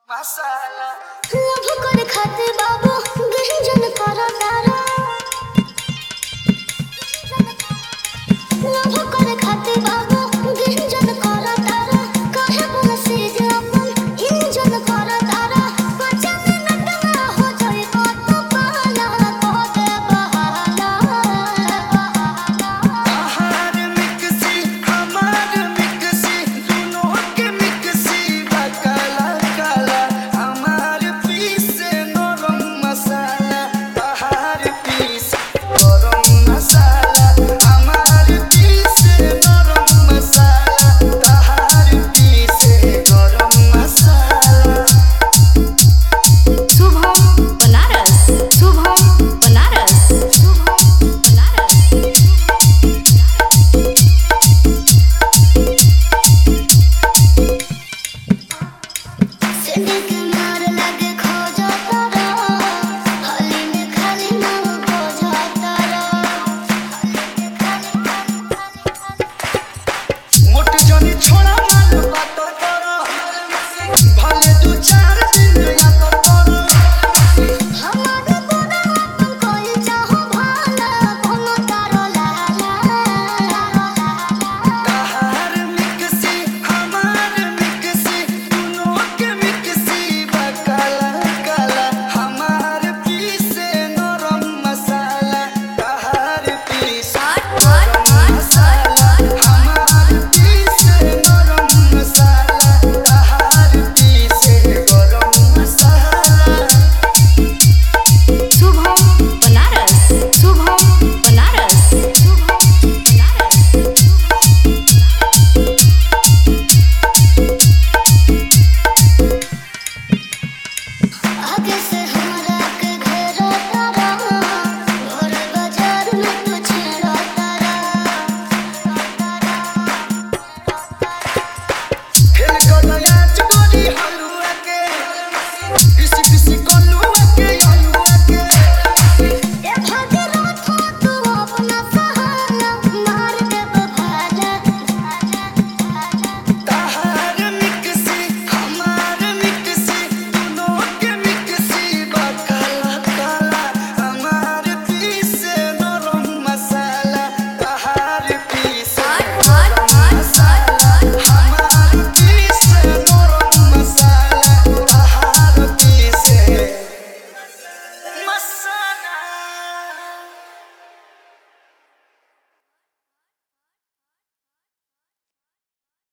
मसाला love कर खाते बाबू गंजन करो तारा लव कर खाते बाबू गंजन करो तारा काहे बोल से अपन इंजन करो तारा 5 मिनट में हो जाए बात पाला को दे बहाला हमार मिक्सी हमार मिक्सी दोनों के मिक्सी बकाला काला हमार पीस नरम मसाला हमार पीस गरम मसाला हमार पीस नरम मसाला हमार पीस गरम मसाला शुभम बनारस शुभम बनारस शुभम बनारस सिंडिक